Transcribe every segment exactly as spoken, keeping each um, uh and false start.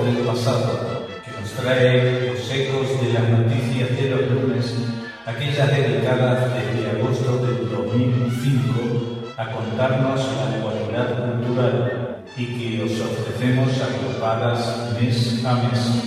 del pasado, que nos trae los ecos de las noticias de los lunes, aquellas dedicadas desde agosto del dos mil cinco a contarnos la actualidad cultural y que os ofrecemos agrupadas mes a mes.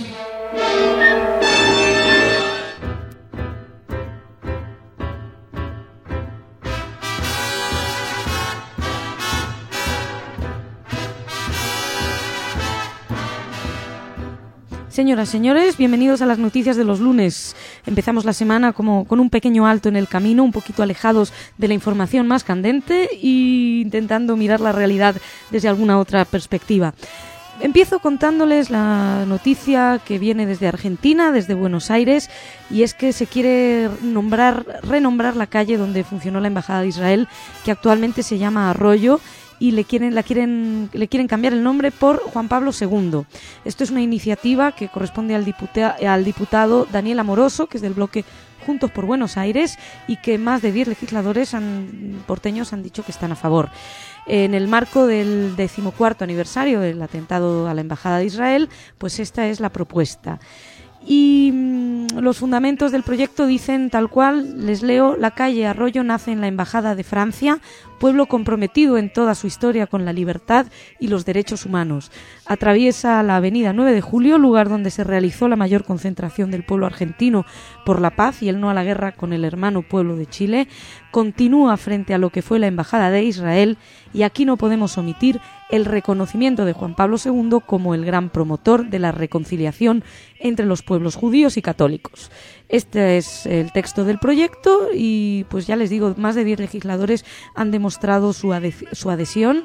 Señoras, señores, bienvenidos a las noticias de los lunes. Empezamos la semana como con un pequeño alto en el camino, un poquito alejados de la información más candente e intentando mirar la realidad desde alguna otra perspectiva. Empiezo contándoles la noticia que viene desde Argentina, desde Buenos Aires, y es que se quiere nombrar, renombrar la calle donde funcionó la Embajada de Israel, que actualmente se llama Arroyo, y le quieren, la quieren, le quieren cambiar el nombre por Juan Pablo segundo. Esto es una iniciativa que corresponde al, diputa, al diputado Daniel Amoroso, que es del bloque Juntos por Buenos Aires, y que más de diez legisladores han, porteños han dicho que están a favor. En el marco del decimocuarto aniversario del atentado a la Embajada de Israel, pues esta es la propuesta. Y mmm, los fundamentos del proyecto dicen tal cual, les leo: la calle Arroyo nace en la Embajada de Francia, pueblo comprometido en toda su historia con la libertad y los derechos humanos. Atraviesa la avenida nueve de julio, lugar donde se realizó la mayor concentración del pueblo argentino por la paz y el no a la guerra con el hermano pueblo de Chile. Continúa frente a lo que fue la Embajada de Israel, y aquí no podemos omitir el reconocimiento de Juan Pablo segundo como el gran promotor de la reconciliación entre los pueblos judíos y católicos. Este es el texto del proyecto y, pues ya les digo, más de diez legisladores han demostrado su, ade- su adhesión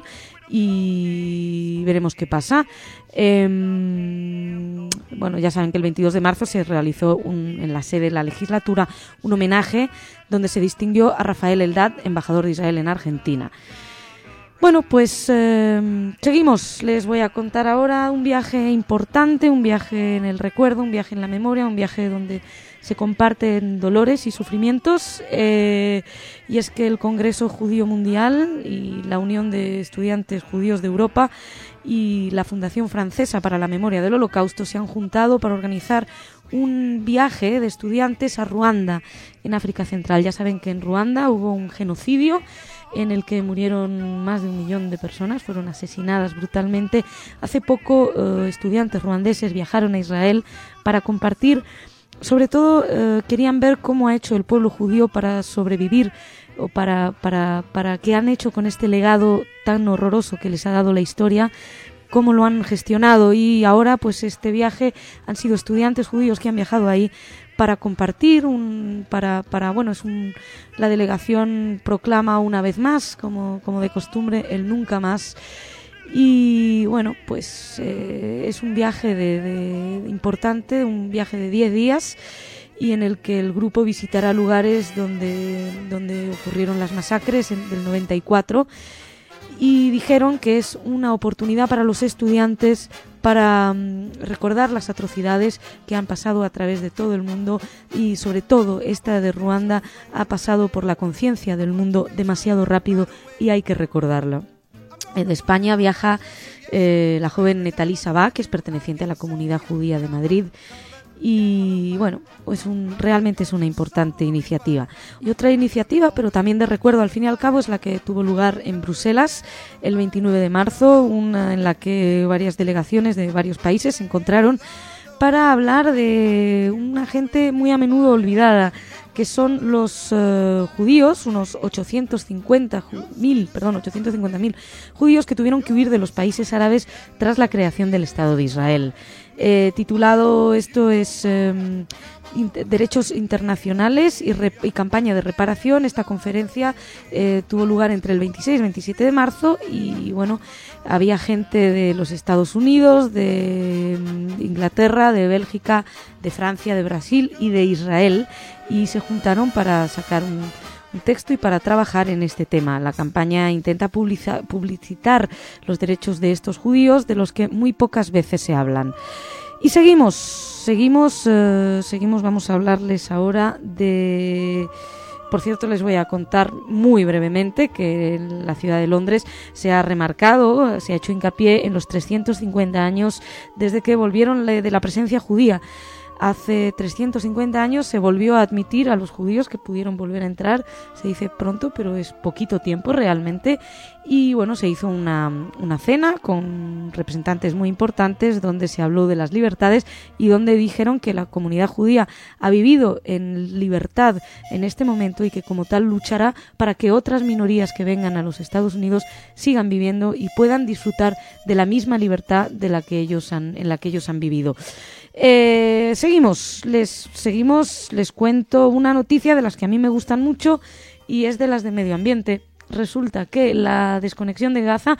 y veremos qué pasa. Eh, bueno, ya saben que el veintidós de marzo se realizó un, en la sede de la legislatura un homenaje donde se distinguió a Rafael Eldad, embajador de Israel en Argentina. Bueno, pues eh, seguimos. Les voy a contar ahora un viaje importante, un viaje en el recuerdo, un viaje en la memoria, un viaje donde se comparten dolores y sufrimientos, eh, y es que el Congreso Judío Mundial y la Unión de Estudiantes Judíos de Europa y la Fundación Francesa para la Memoria del Holocausto se han juntado para organizar un viaje de estudiantes a Ruanda, en África Central. Ya saben que en Ruanda hubo un genocidio en el que murieron más de un millón de personas, fueron asesinadas brutalmente. Hace poco eh, estudiantes ruandeses viajaron a Israel para compartir, sobre todo eh, querían ver cómo ha hecho el pueblo judío para sobrevivir, o para, para, para qué han hecho con este legado tan horroroso que les ha dado la historia, cómo lo han gestionado. Y ahora pues este viaje han sido estudiantes judíos que han viajado ahí para compartir, un, para, para bueno, es un, la delegación proclama una vez más, como, como de costumbre, el nunca más. Y bueno, pues eh, es un viaje de, de importante, un viaje de diez días, y en el que el grupo visitará lugares donde, donde ocurrieron las masacres en, del noventa y cuatro, y dijeron que es una oportunidad para los estudiantes para um, recordar las atrocidades que han pasado a través de todo el mundo, y sobre todo esta de Ruanda ha pasado por la conciencia del mundo demasiado rápido y hay que recordarlo. De España viaja eh, la joven Netalí Sabá, que es perteneciente a la comunidad judía de Madrid. Y bueno, pues un, realmente es una importante iniciativa. Y otra iniciativa, pero también de recuerdo al fin y al cabo, es la que tuvo lugar en Bruselas el veintinueve de marzo, una en la que varias delegaciones de varios países se encontraron para hablar de una gente muy a menudo olvidada, que son los uh, judíos, unos ochocientos cincuenta mil, perdón, ochocientos cincuenta mil judíos que tuvieron que huir de los países árabes tras la creación del Estado de Israel. Eh, titulado esto es eh, Derechos Internacionales y, Re- y Campaña de Reparación. Esta conferencia eh, tuvo lugar entre el veintiséis y veintisiete de marzo y bueno, había gente de los Estados Unidos, de Inglaterra, de Bélgica, de Francia, de Brasil y de Israel, y se juntaron para sacar un, un texto y para trabajar en este tema. La campaña intenta publica, publicitar los derechos de estos judíos, de los que muy pocas veces se hablan. Y seguimos, seguimos, eh, seguimos, vamos a hablarles ahora de Por cierto, les voy a contar muy brevemente que en la ciudad de Londres se ha remarcado, se ha hecho hincapié en los trescientos cincuenta años desde que volvieron de la presencia judía. Hace trescientos cincuenta años se volvió a admitir a los judíos que pudieron volver a entrar. Se dice pronto, pero es poquito tiempo realmente. Y bueno, se hizo una, una cena con representantes muy importantes donde se habló de las libertades y donde dijeron que la comunidad judía ha vivido en libertad en este momento y que como tal luchará para que otras minorías que vengan a los Estados Unidos sigan viviendo y puedan disfrutar de la misma libertad de la que ellos han, en la que ellos han vivido. Eh, seguimos, les seguimos, les cuento una noticia de las que a mí me gustan mucho y es de las de medio ambiente. Resulta que la desconexión de Gaza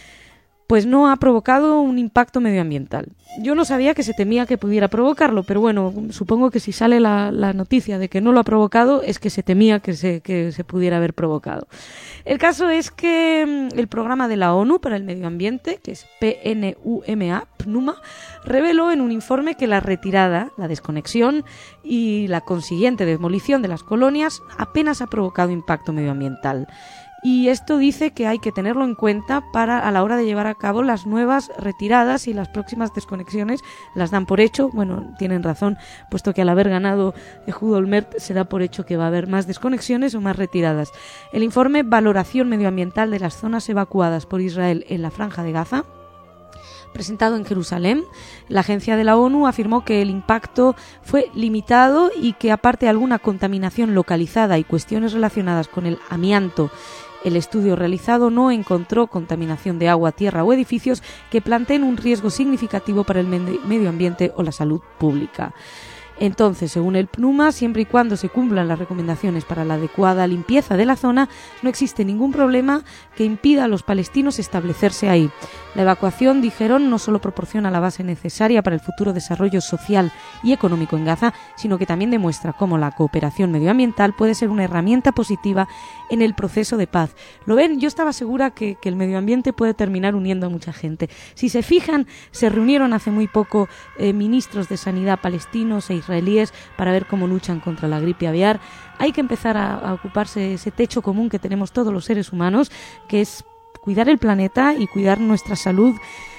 pues no ha provocado un impacto medioambiental. Yo no sabía que se temía que pudiera provocarlo, pero bueno, supongo que si sale la, la noticia de que no lo ha provocado es que se temía que se, que se pudiera haber provocado. El caso es que el programa de la ONU para el medio ambiente, que es P N U M A, P N U M A, reveló en un informe que la retirada, la desconexión y la consiguiente demolición de las colonias apenas ha provocado impacto medioambiental. Y esto dice que hay que tenerlo en cuenta para a la hora de llevar a cabo las nuevas retiradas y las próximas desconexiones las dan por hecho. Bueno, tienen razón, puesto que al haber ganado Ehud Olmert se da por hecho que va a haber más desconexiones o más retiradas. El informe Valoración medioambiental de las zonas evacuadas por Israel en la Franja de Gaza, presentado en Jerusalén, la agencia de la ONU afirmó que el impacto fue limitado y que aparte de alguna contaminación localizada y cuestiones relacionadas con el amianto, el estudio realizado no encontró contaminación de agua, tierra o edificios que planteen un riesgo significativo para el medio ambiente o la salud pública. Entonces, según el P N U M A, siempre y cuando se cumplan las recomendaciones para la adecuada limpieza de la zona, no existe ningún problema que impida a los palestinos establecerse ahí. La evacuación, dijeron, no solo proporciona la base necesaria para el futuro desarrollo social y económico en Gaza, sino que también demuestra cómo la cooperación medioambiental puede ser una herramienta positiva en el proceso de paz. ¿Lo ven? Yo estaba segura que, que el medio ambiente puede terminar uniendo a mucha gente. Si se fijan, se reunieron hace muy poco eh, ministros de sanidad palestinos e israelíes para ver cómo luchan contra la gripe aviar. Hay que empezar a, a ocuparse de ese techo común que tenemos todos los seres humanos, que es cuidar el planeta y cuidar nuestra salud,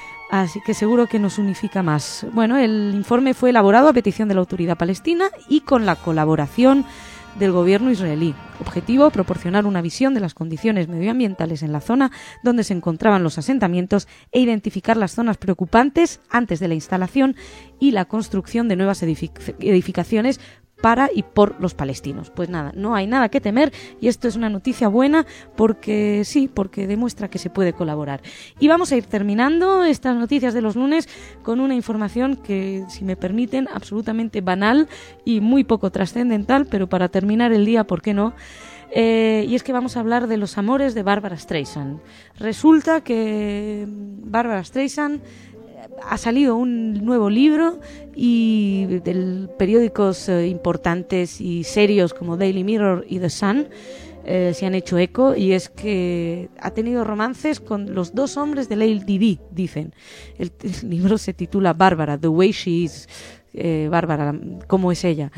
así que seguro que nos unifica más. Bueno, el informe fue elaborado a petición de la autoridad palestina y con la colaboración del gobierno israelí. Objetivo, proporcionar una visión de las condiciones medioambientales en la zona donde se encontraban los asentamientos e identificar las zonas preocupantes antes de la instalación y la construcción de nuevas edific- edificaciones para y por los palestinos. Pues nada, no hay nada que temer y esto es una noticia buena porque sí, porque demuestra que se puede colaborar. Y vamos a ir terminando estas noticias de los lunes con una información que, si me permiten, absolutamente banal y muy poco trascendental, pero para terminar el día, ¿por qué no? Eh, y es que vamos a hablar de los amores de Barbra Streisand. Resulta que Barbra Streisand ha salido un nuevo libro y de periódicos eh, importantes y serios como Daily Mirror y The Sun eh, se han hecho eco, y es que ha tenido romances con los dos hombres de Lady Di, dicen. El, el libro se titula Bárbara, The Way She Is, eh, Bárbara, cómo es ella.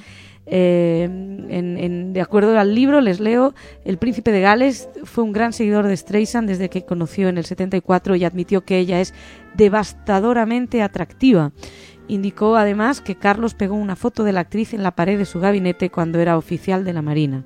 Eh, en, en, de acuerdo al libro, les leo: el príncipe de Gales fue un gran seguidor de Streisand desde que conoció en el setenta y cuatro y admitió que ella es devastadoramente atractiva. Indicó además que Carlos pegó una foto de la actriz en la pared de su gabinete cuando era oficial de la Marina.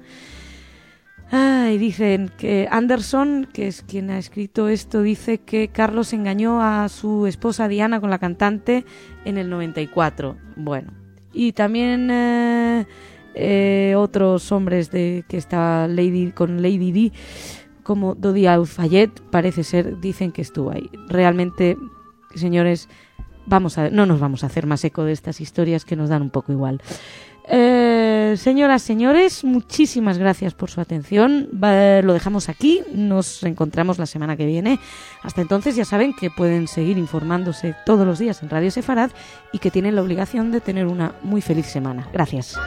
Ay, dicen que Anderson, que es quien ha escrito esto, dice que Carlos engañó a su esposa Diana con la cantante en el noventa y cuatro. Bueno. Y también eh, eh, otros hombres de que está Lady, con Lady Di, como Dodi Al-Fayed, parece ser, dicen que estuvo ahí. Realmente, señores, vamos a, no nos vamos a hacer más eco de estas historias que nos dan un poco igual. Eh, señoras, señores, muchísimas gracias por su atención. Va, lo dejamos aquí, nos reencontramos la semana que viene. Hasta entonces ya saben que pueden seguir informándose todos los días en Radio Sefarad y que tienen la obligación de tener una muy feliz semana. Gracias.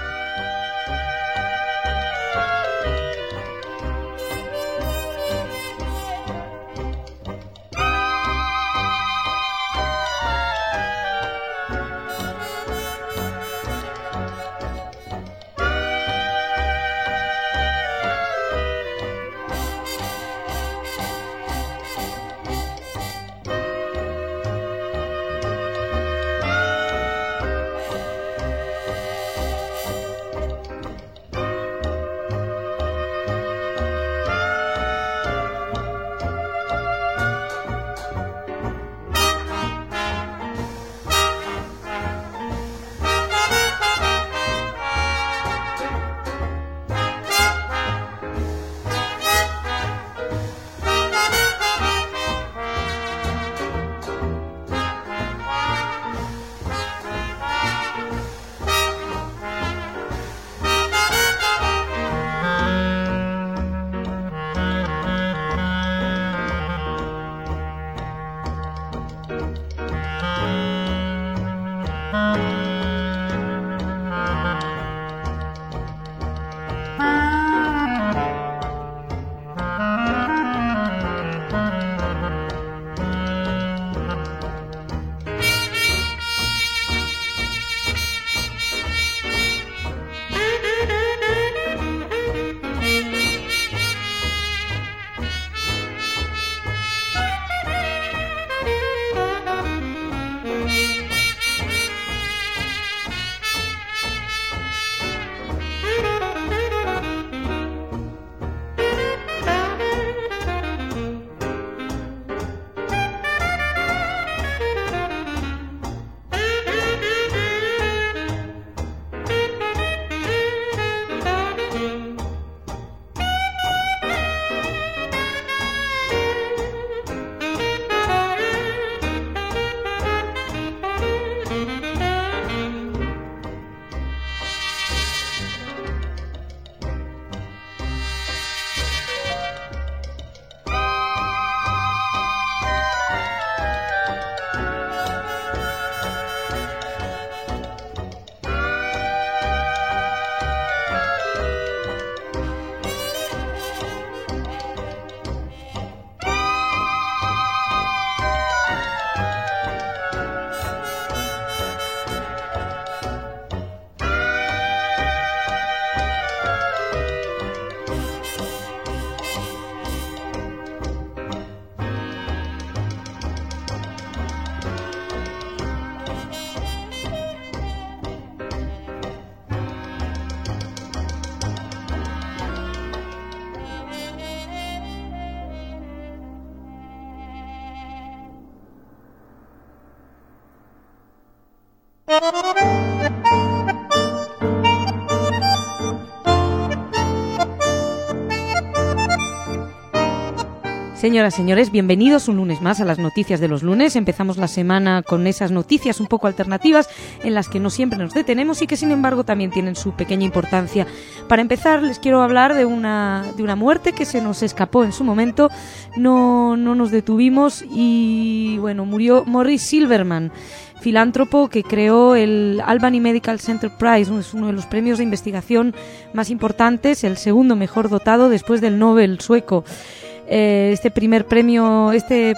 Señoras, señores, bienvenidos un lunes más a las noticias de los lunes. Empezamos la semana con esas noticias un poco alternativas en las que no siempre nos detenemos y que sin embargo también tienen su pequeña importancia. Para empezar les quiero hablar de una, de una muerte que se nos escapó en su momento, no, no nos detuvimos y bueno, murió Morris Silverman, filántropo que creó el Albany Medical Center Prize, es uno de los premios de investigación más importantes, el segundo mejor dotado después del Nobel sueco. Este primer premio, este,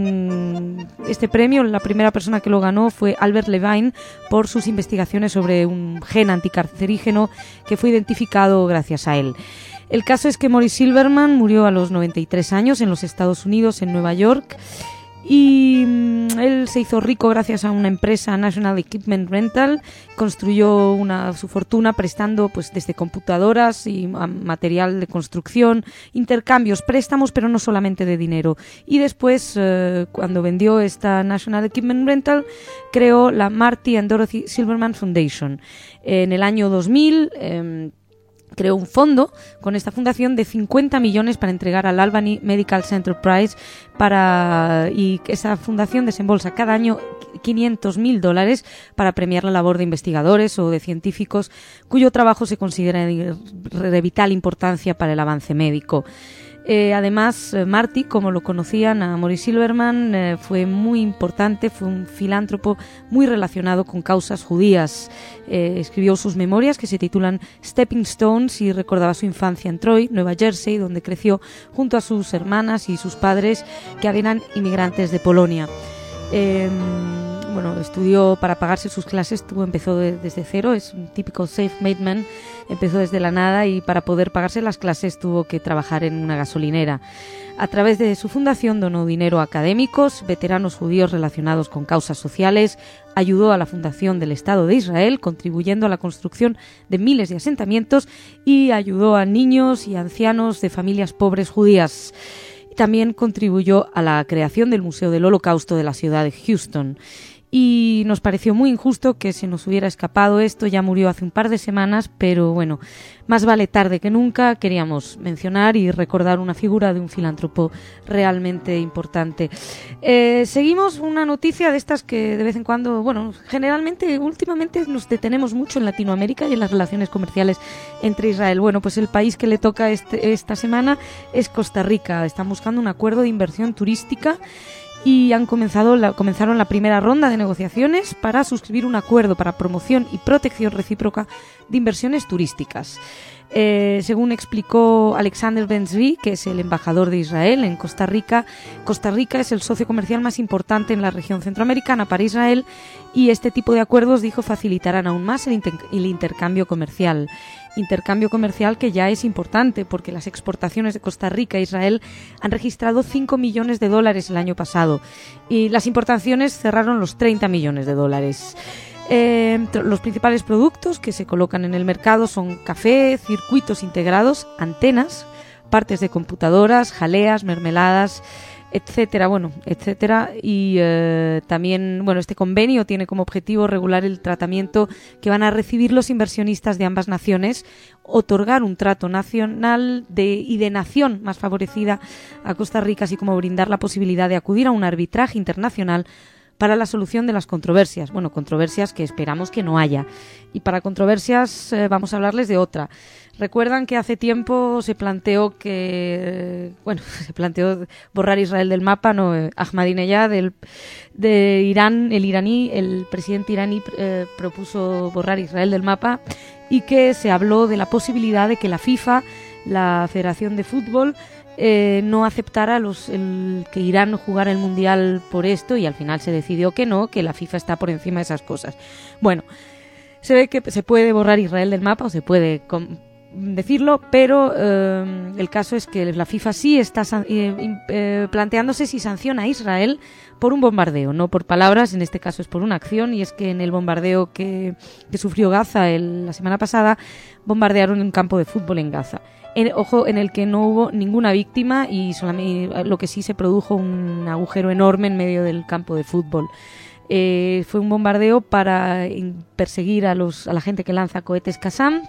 este premio, la primera persona que lo ganó fue Albert Levine por sus investigaciones sobre un gen anticancerígeno que fue identificado gracias a él. El caso es que Morris Silverman murió a los noventa y tres años en los Estados Unidos, en Nueva York, y él se hizo rico gracias a una empresa, National Equipment Rental. Construyó una, su fortuna prestando pues desde computadoras y material de construcción, intercambios, préstamos, pero no solamente de dinero. Y después, eh, cuando vendió esta National Equipment Rental, creó la Marty and Dorothy Silverman Foundation. En el año dos mil... Eh, creó un fondo con esta fundación de cincuenta millones para entregar al Albany Medical Center Prize para, y esa fundación desembolsa cada año quinientos mil dólares para premiar la labor de investigadores o de científicos cuyo trabajo se considera de vital importancia para el avance médico. Eh, además, eh, Marty, como lo conocían a Morris Silverman, eh, fue muy importante, fue un filántropo muy relacionado con causas judías. Eh, escribió sus memorias que se titulan Stepping Stones y recordaba su infancia en Troy, Nueva Jersey, donde creció junto a sus hermanas y sus padres que eran inmigrantes de Polonia. Eh, bueno, estudió para pagarse sus clases, tuvo, empezó de, desde cero, es un típico self-made man, empezó desde la nada y para poder pagarse las clases tuvo que trabajar en una gasolinera. A través de su fundación donó dinero a académicos, veteranos judíos relacionados con causas sociales, ayudó a la fundación del Estado de Israel, contribuyendo a la construcción de miles de asentamientos y ayudó a niños y ancianos de familias pobres judías. También contribuyó a la creación del Museo del Holocausto de la ciudad de Houston. Y nos pareció muy injusto que se nos hubiera escapado esto, ya murió hace un par de semanas, pero bueno, más vale tarde que nunca. Queríamos mencionar y recordar una figura de un filántropo realmente importante. Eh, seguimos una noticia de estas que de vez en cuando, bueno, generalmente, últimamente nos detenemos mucho en Latinoamérica y en las relaciones comerciales entre Israel. Bueno, pues el país que le toca este, esta semana es Costa Rica. Están buscando un acuerdo de inversión turística y han comenzado la, comenzaron la primera ronda de negociaciones para suscribir un acuerdo para promoción y protección recíproca de inversiones turísticas. Eh, según explicó Alexander Ben-Zvi, que es el embajador de Israel en Costa Rica, Costa Rica es el socio comercial más importante en la región centroamericana para Israel y este tipo de acuerdos, dijo, facilitarán aún más el, inter- el intercambio comercial. Intercambio comercial que ya es importante porque las exportaciones de Costa Rica a Israel han registrado cinco millones de dólares el año pasado y las importaciones cerraron los treinta millones de dólares. Eh, los principales productos que se colocan en el mercado son café, circuitos integrados, antenas, partes de computadoras, jaleas, mermeladas, etcétera, bueno, etcétera, y eh, también, bueno, este convenio tiene como objetivo regular el tratamiento que van a recibir los inversionistas de ambas naciones, otorgar un trato nacional de, y de nación más favorecida a Costa Rica, así como brindar la posibilidad de acudir a un arbitraje internacional para la solución de las controversias. Bueno, controversias que esperamos que no haya. Y para controversias eh, vamos a hablarles de otra. Recuerdan que hace tiempo se planteó que, bueno, se planteó borrar Israel del mapa, no, eh, Ahmadinejad, el, de Irán, el iraní, el presidente iraní eh, propuso borrar Israel del mapa y que se habló de la posibilidad de que la FIFA, la Federación de Fútbol, Eh, no aceptara los, el, que Irán jugara el Mundial por esto y al final se decidió que no, que la FIFA está por encima de esas cosas. Bueno, se ve que se puede borrar Israel del mapa o se puede com- decirlo, pero eh, el caso es que la FIFA sí está eh, eh, planteándose si sanciona a Israel por un bombardeo, no por palabras, en este caso es por una acción, y es que en el bombardeo que, que sufrió Gaza el, la semana pasada, bombardearon un campo de fútbol en Gaza. En, ojo, en el que no hubo ninguna víctima y solamente lo que sí se produjo un agujero enorme en medio del campo de fútbol. Eh, fue un bombardeo para perseguir a, los, a la gente que lanza cohetes Qassam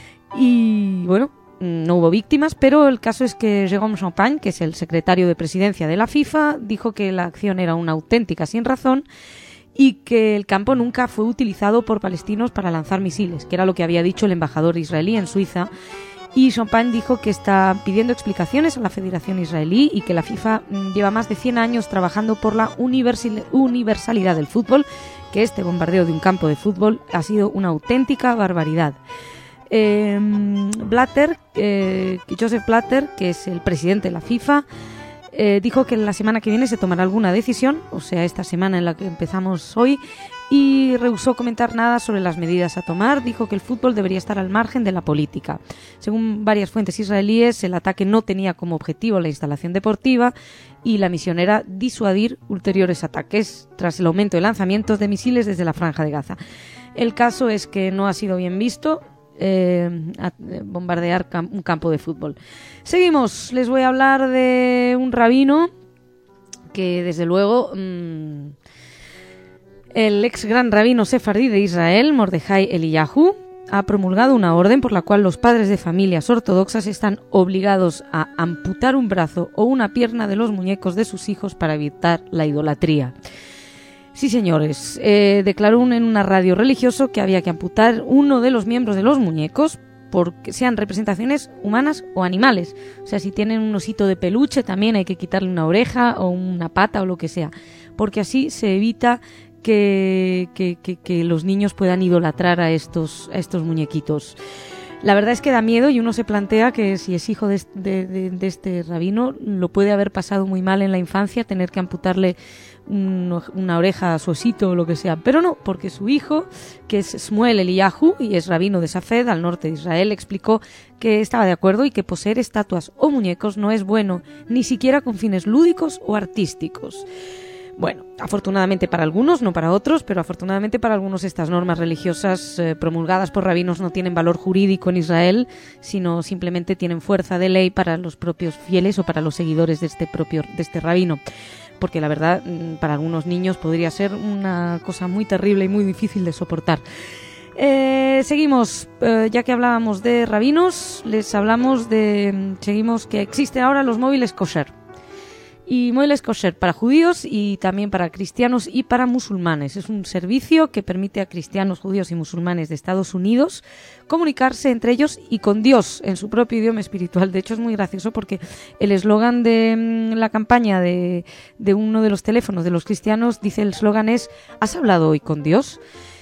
y, bueno, no hubo víctimas, pero el caso es que Jérôme Champagne, que es el secretario de presidencia de la FIFA, dijo que la acción era una auténtica sinrazón y que el campo nunca fue utilizado por palestinos para lanzar misiles, que era lo que había dicho el embajador israelí en Suiza. Y Champagne dijo que está pidiendo explicaciones a la Federación Israelí y que la FIFA lleva más de cien años trabajando por la universalidad del fútbol, que este bombardeo de un campo de fútbol ha sido una auténtica barbaridad. Eh, Blatter, eh, Joseph Blatter, que es el presidente de la FIFA, eh, dijo que la semana que viene se tomará alguna decisión, o sea, esta semana en la que empezamos hoy, y rehusó comentar nada sobre las medidas a tomar. Dijo que el fútbol debería estar al margen de la política. Según varias fuentes israelíes, el ataque no tenía como objetivo la instalación deportiva y la misión era disuadir ulteriores ataques tras el aumento de lanzamientos de misiles desde la Franja de Gaza. El caso es que no ha sido bien visto Eh, a bombardear cam- un campo de fútbol. Seguimos, les voy a hablar de un rabino que desde luego mmm, el ex gran rabino sefardí de Israel, Mordejai Eliyahu, ha promulgado una orden por la cual los padres de familias ortodoxas están obligados a amputar un brazo o una pierna de los muñecos de sus hijos para evitar la idolatría. Sí, señores, eh, declaró un, en una radio religioso que había que amputar uno de los miembros de los muñecos porque sean representaciones humanas o animales. O sea, si tienen un osito de peluche también hay que quitarle una oreja o una pata o lo que sea, porque así se evita que, que, que, que los niños puedan idolatrar a estos, a estos muñequitos. La verdad es que da miedo y uno se plantea que si es hijo de, de, de, de este rabino lo puede haber pasado muy mal en la infancia, tener que amputarle un, una oreja a su osito o lo que sea, pero no, porque su hijo, que es Shmuel Eliyahu y es rabino de Safed, al norte de Israel, explicó que estaba de acuerdo y que poseer estatuas o muñecos no es bueno, ni siquiera con fines lúdicos o artísticos. Bueno, afortunadamente para algunos, no para otros, pero afortunadamente para algunos estas normas religiosas eh, promulgadas por rabinos no tienen valor jurídico en Israel, sino simplemente tienen fuerza de ley para los propios fieles o para los seguidores de este propio de este rabino. Porque la verdad, para algunos niños podría ser una cosa muy terrible y muy difícil de soportar. Eh, seguimos, eh, ya que hablábamos de rabinos, les hablamos de, seguimos que existen ahora los móviles kosher. Y móviles kosher para judíos y también para cristianos y para musulmanes. Es un servicio que permite a cristianos, judíos y musulmanes de Estados Unidos comunicarse entre ellos y con Dios en su propio idioma espiritual. De hecho, es muy gracioso porque el eslogan de mmm, la campaña de, de uno de los teléfonos de los cristianos dice, el eslogan es ¿has hablado hoy con Dios?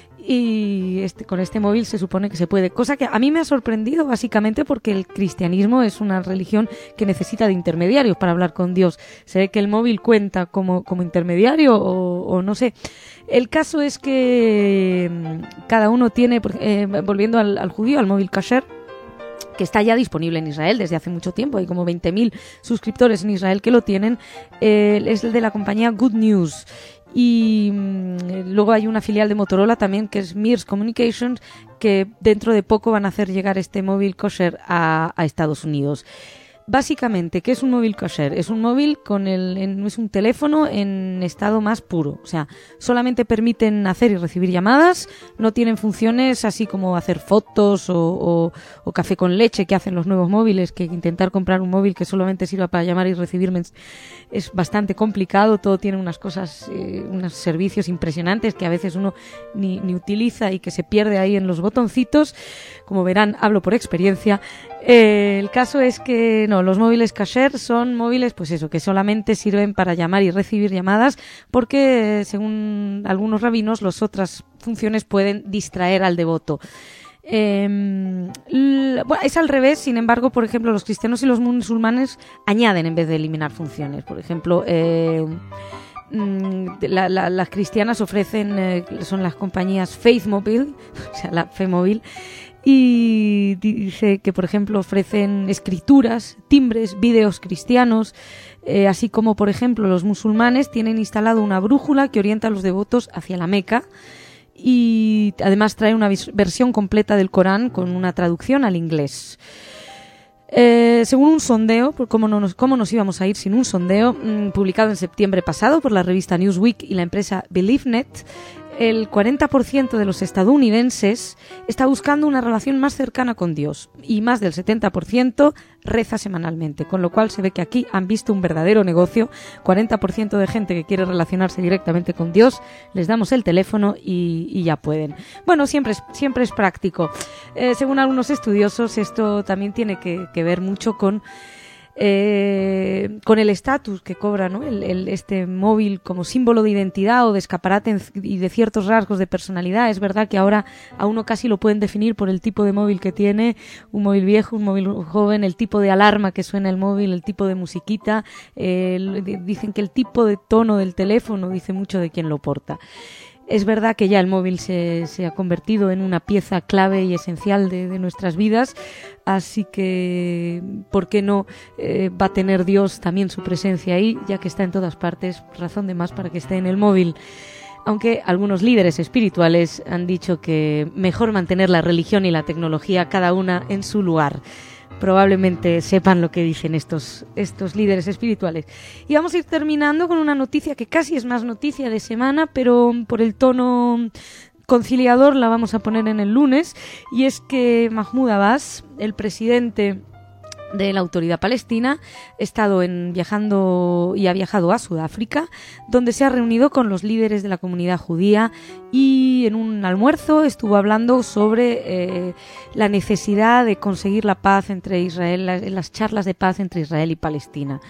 Y este, con este móvil se supone que se puede, cosa que a mí me ha sorprendido básicamente porque el cristianismo es una religión que necesita de intermediarios para hablar con Dios. ¿Se ve que el móvil cuenta como, como intermediario o, o no sé? El caso es que cada uno tiene, eh, volviendo al, al judío, al móvil kasher, que está ya disponible en Israel desde hace mucho tiempo, hay como veinte mil suscriptores en Israel que lo tienen, eh, es el de la compañía Good News. Y mmm, luego hay una filial de Motorola también que es Mears Communications, que dentro de poco van a hacer llegar este móvil kosher a, a Estados Unidos. Básicamente, ¿qué es un móvil kosher? Es un móvil con el, en, es un teléfono en estado más puro, o sea, solamente permiten hacer y recibir llamadas, no tienen funciones así como hacer fotos o, o, o café con leche que hacen los nuevos móviles, que intentar comprar un móvil que solamente sirva para llamar y recibir mensajes es bastante complicado. Todo tiene unas cosas, eh, unos servicios impresionantes que a veces uno ni, ni utiliza y que se pierde ahí en los botoncitos. Como verán, hablo por experiencia. Eh, el caso es que no, los móviles kasher son móviles, pues eso, que solamente sirven para llamar y recibir llamadas, porque según algunos rabinos, las otras funciones pueden distraer al devoto. Eh, l- bueno, es al revés, sin embargo, por ejemplo, los cristianos y los musulmanes añaden en vez de eliminar funciones. Por ejemplo, eh, la, la, las cristianas ofrecen, eh, son las compañías Faith Mobile, o sea, la Fe Móvil, y dice que, por ejemplo, ofrecen escrituras, timbres, vídeos cristianos, eh, así como, por ejemplo, los musulmanes tienen instalado una brújula que orienta a los devotos hacia la Meca. Y además trae una vis- versión completa del Corán con una traducción al inglés. Eh, según un sondeo, ¿cómo, no nos, ¿cómo nos íbamos a ir sin un sondeo? Mmm, publicado en septiembre pasado por la revista Newsweek y la empresa BelieveNet, el cuarenta por ciento de los estadounidenses está buscando una relación más cercana con Dios y más del setenta por ciento reza semanalmente, con lo cual se ve que aquí han visto un verdadero negocio. cuarenta por ciento de gente que quiere relacionarse directamente con Dios, les damos el teléfono y, y ya pueden. Bueno, siempre es, siempre es práctico. Eh, según algunos estudiosos, esto también tiene que, que ver mucho con Eh, con el estatus que cobra, ¿no? el, el, este móvil como símbolo de identidad o de escaparate y de ciertos rasgos de personalidad. Es verdad que ahora a uno casi lo pueden definir por el tipo de móvil que tiene, un móvil viejo, un móvil joven, el tipo de alarma que suena el móvil, el tipo de musiquita, eh, dicen que el tipo de tono del teléfono dice mucho de quién lo porta. Es verdad que ya el móvil se, se ha convertido en una pieza clave y esencial de, de nuestras vidas, así que, ¿por qué no eh, va a tener Dios también su presencia ahí, ya que está en todas partes? Razón de más para que esté en el móvil. Aunque algunos líderes espirituales han dicho que mejor mantener la religión y la tecnología cada una en su lugar. Probablemente sepan lo que dicen estos, estos líderes espirituales. Y vamos a ir terminando con una noticia que casi es más noticia de semana, pero por el tono conciliador la vamos a poner en el lunes, y es que Mahmoud Abbas, el presidente de la Autoridad Palestina, ha estado en, viajando y ha viajado a Sudáfrica, donde se ha reunido con los líderes de la comunidad judía y en un almuerzo estuvo hablando sobre eh, la necesidad de conseguir la paz entre Israel, las, las charlas de paz entre Israel y Palestina.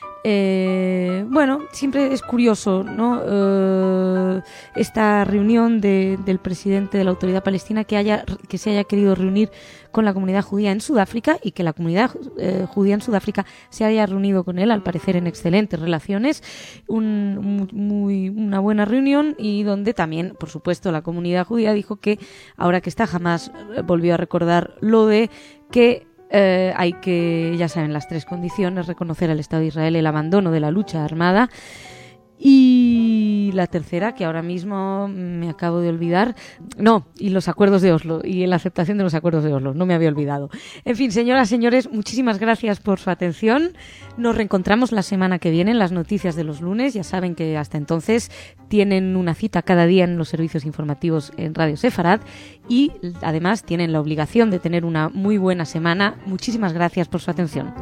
Eh, bueno, siempre es curioso, ¿no? Eh, esta reunión de, del presidente de la Autoridad Palestina que haya que se haya querido reunir con la comunidad judía en Sudáfrica y que la comunidad eh, judía en Sudáfrica se haya reunido con él, al parecer en excelentes relaciones, un, muy, una buena reunión, y donde también, por supuesto, la comunidad judía dijo que ahora que está Hamás volvió a recordar lo de que Eh, hay que, ya saben, las tres condiciones: reconocer al Estado de Israel, el abandono de la lucha armada, y la tercera, que ahora mismo me acabo de olvidar, no, y los acuerdos de Oslo, y la aceptación de los acuerdos de Oslo, no me había olvidado. En fin, señoras, señores, muchísimas gracias por su atención. Nos reencontramos la semana que viene en las noticias de los lunes. Ya saben que hasta entonces tienen una cita cada día en los servicios informativos en Radio Sefarad, y además tienen la obligación de tener una muy buena semana. Muchísimas gracias por su atención.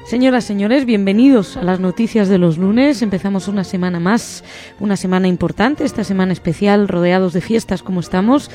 Señoras, señores, bienvenidos a las noticias de los lunes. Empezamos una semana más, una semana importante, esta semana especial, rodeados de fiestas como estamos.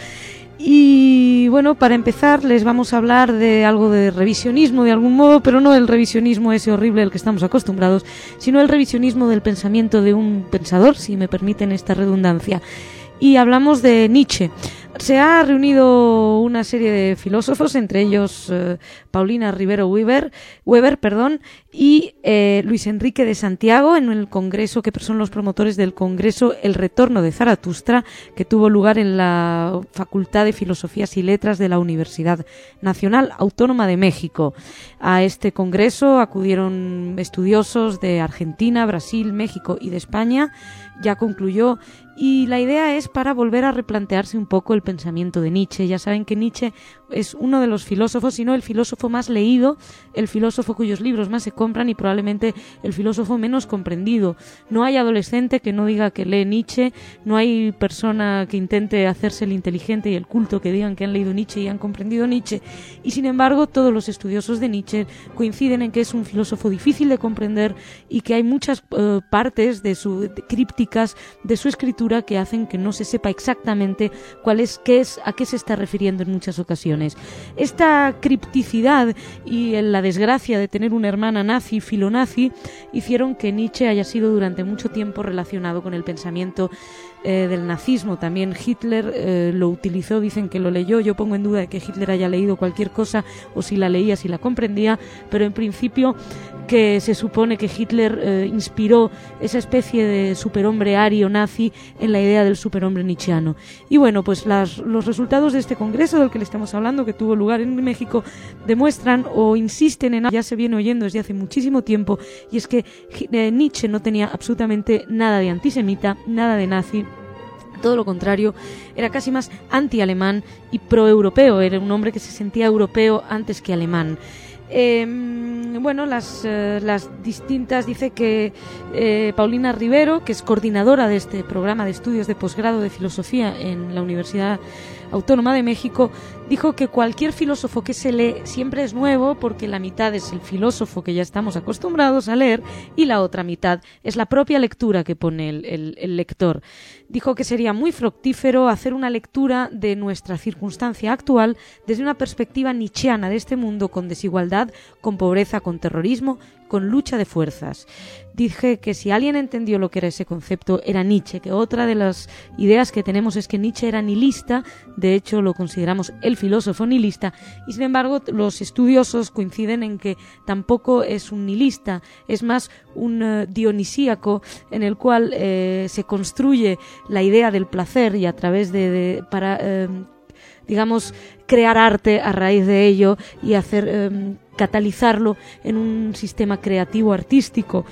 Y bueno, para empezar les vamos a hablar de algo de revisionismo de algún modo, pero no el revisionismo ese horrible al que estamos acostumbrados, sino el revisionismo del pensamiento de un pensador, si me permiten esta redundancia. Y hablamos de Nietzsche. Se ha reunido una serie de filósofos, entre ellos eh, Paulina Ribero Weber, Weber perdón, y eh, Luis Enrique de Santiago, en el congreso que son los promotores del congreso El Retorno de Zaratustra, que tuvo lugar en la Facultad de Filosofías y Letras de la Universidad Nacional Autónoma de México. A este congreso acudieron estudiosos de Argentina, Brasil, México y de España. Ya concluyó. Y la idea es para volver a replantearse un poco el pensamiento de Nietzsche. Ya saben que Nietzsche es uno de los filósofos, si no el filósofo más leído, el filósofo cuyos libros más se compran y probablemente el filósofo menos comprendido. No hay adolescente que no diga que lee Nietzsche, no hay persona que intente hacerse el inteligente y el culto que digan que han leído Nietzsche y han comprendido Nietzsche. Y sin embargo, todos los estudiosos de Nietzsche coinciden en que es un filósofo difícil de comprender y que hay muchas uh, partes de su de, crípticas de su escritura que hacen que no se sepa exactamente cuál es, qué es, a qué se está refiriendo en muchas ocasiones. Esta cripticidad y la desgracia de tener una hermana nazi, filonazi, hicieron que Nietzsche haya sido durante mucho tiempo relacionado con el pensamiento eh, del nazismo. También Hitler eh, lo utilizó, dicen que lo leyó. Yo pongo en duda de que Hitler haya leído cualquier cosa o si la leía, si la comprendía, pero en principio que se supone que Hitler eh, inspiró esa especie de superhombre ario nazi en la idea del superhombre nietzscheano. Y bueno, pues las, los resultados de este congreso del que le estamos hablando, que tuvo lugar en México, demuestran o insisten en algo que ya se viene oyendo desde hace muchísimo tiempo, y es que eh, Nietzsche no tenía absolutamente nada de antisemita, nada de nazi. Todo lo contrario, era casi más anti-alemán y pro-europeo. Era un hombre que se sentía europeo antes que alemán. Eh, bueno, las, eh, las distintas, dice que eh, Paulina Ribero, que es coordinadora de este programa de estudios de posgrado de filosofía en la Universidad Autónoma de México, dijo que cualquier filósofo que se lee siempre es nuevo, porque la mitad es el filósofo que ya estamos acostumbrados a leer y la otra mitad es la propia lectura que pone el, el, el lector. Dijo que sería muy fructífero hacer una lectura de nuestra circunstancia actual desde una perspectiva nietzscheana de este mundo, con desigualdad, con pobreza, con terrorismo, con lucha de fuerzas. Dije que si alguien entendió lo que era ese concepto era Nietzsche, que otra de las ideas que tenemos es que Nietzsche era nihilista. De hecho lo consideramos el filósofo nihilista, y sin embargo los estudiosos coinciden en que tampoco es un nihilista, es más un uh, dionisíaco en el cual eh, se construye la idea del placer y a través de, de para eh, digamos crear arte a raíz de ello y hacer eh, catalizarlo en un sistema creativo artístico.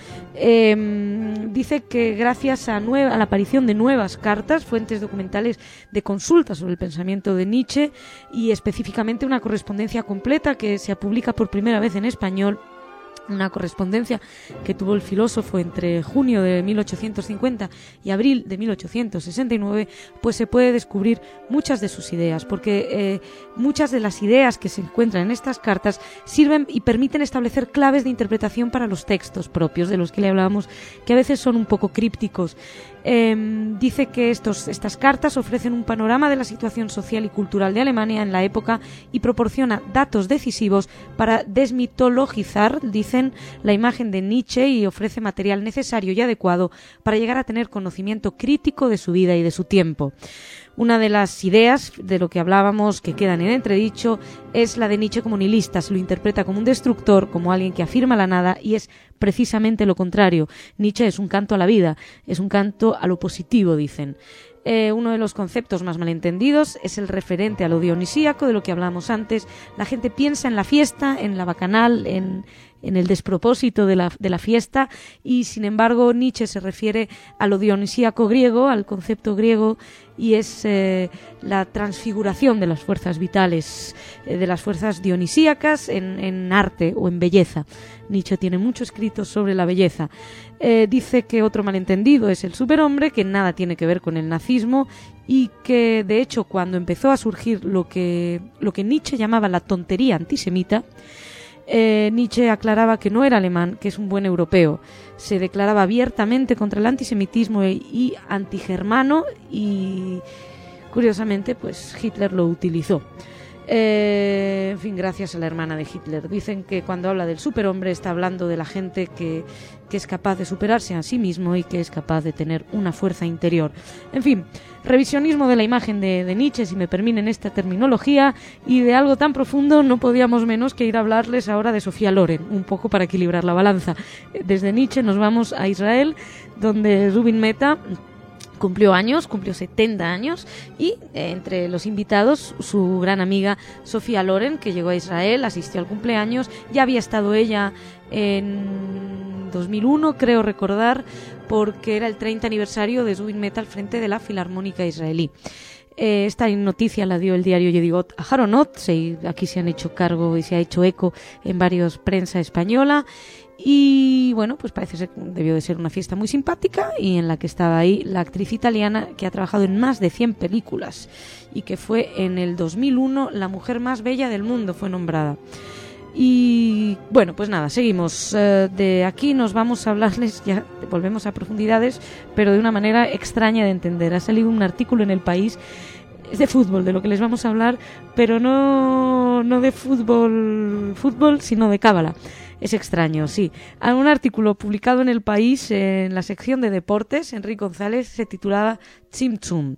Eh, dice que gracias a, nueva, a la aparición de nuevas cartas, fuentes documentales de consulta sobre el pensamiento de Nietzsche, y específicamente una correspondencia completa que se publica por primera vez en español, una correspondencia que tuvo el filósofo entre junio de mil ochocientos cincuenta y abril de mil ochocientos sesenta y nueve, pues se puede descubrir muchas de sus ideas, porque eh, muchas de las ideas que se encuentran en estas cartas sirven y permiten establecer claves de interpretación para los textos propios de los que le hablábamos, que a veces son un poco crípticos. Eh, dice que estos, estas cartas ofrecen un panorama de la situación social y cultural de Alemania en la época y proporciona datos decisivos para desmitologizar, dicen, la imagen de Nietzsche, y ofrece material necesario y adecuado para llegar a tener conocimiento crítico de su vida y de su tiempo. Una de las ideas de lo que hablábamos que quedan en entredicho es la de Nietzsche como nihilista. Se lo interpreta como un destructor, como alguien que afirma la nada, y es precisamente lo contrario. Nietzsche es un canto a la vida, es un canto a lo positivo, dicen. Eh, uno de los conceptos más malentendidos es el referente a lo dionisíaco, de lo que hablábamos antes. La gente piensa en la fiesta, en la bacanal, en, en el despropósito de la, de la fiesta, y sin embargo Nietzsche se refiere a lo dionisíaco griego, al concepto griego, y es eh, la transfiguración de las fuerzas vitales, eh, de las fuerzas dionisíacas en, en arte o en belleza. Nietzsche tiene mucho escrito sobre la belleza. Eh, dice que otro malentendido es el superhombre, que nada tiene que ver con el nazismo, y que de hecho cuando empezó a surgir lo que, lo que Nietzsche llamaba la tontería antisemita, Eh, Nietzsche aclaraba que no era alemán, que es un buen europeo. Se declaraba abiertamente contra el antisemitismo y, y antigermano y, curiosamente, pues Hitler lo utilizó. Eh, en fin, gracias a la hermana de Hitler. Dicen que cuando habla del superhombre está hablando de la gente que, que es capaz de superarse a sí mismo y que es capaz de tener una fuerza interior. En fin, revisionismo de la imagen de, de Nietzsche, si me permiten esta terminología, y de algo tan profundo no podíamos menos que ir a hablarles ahora de Sofía Loren, un poco para equilibrar la balanza. Desde Nietzsche nos vamos a Israel, donde Zubin Mehta cumplió años, cumplió setenta años, y eh, entre los invitados su gran amiga Sofía Loren, que llegó a Israel, asistió al cumpleaños. Ya había estado ella en dos mil uno, creo recordar, porque era el treinta aniversario de Zubin Mehta al frente de la Filarmónica israelí. Eh, esta noticia la dio el diario Yediot Aharonot, se, aquí se han hecho cargo y se ha hecho eco en varios prensa española. Y bueno, pues parece ser debió de ser una fiesta muy simpática y en la que estaba ahí la actriz italiana que ha trabajado en más de cien películas y que fue en el dos mil uno la mujer más bella del mundo, fue nombrada. Y bueno, pues nada, seguimos. Uh, de aquí nos vamos a hablarles, ya volvemos a profundidades, pero de una manera extraña de entender. Ha salido un artículo en El País, es de fútbol, de lo que les vamos a hablar, pero no, no de fútbol, fútbol, sino de cábala. Es extraño, sí. Un artículo publicado en El País, en la sección de deportes, Enrique González, se titulaba Tzimtzum.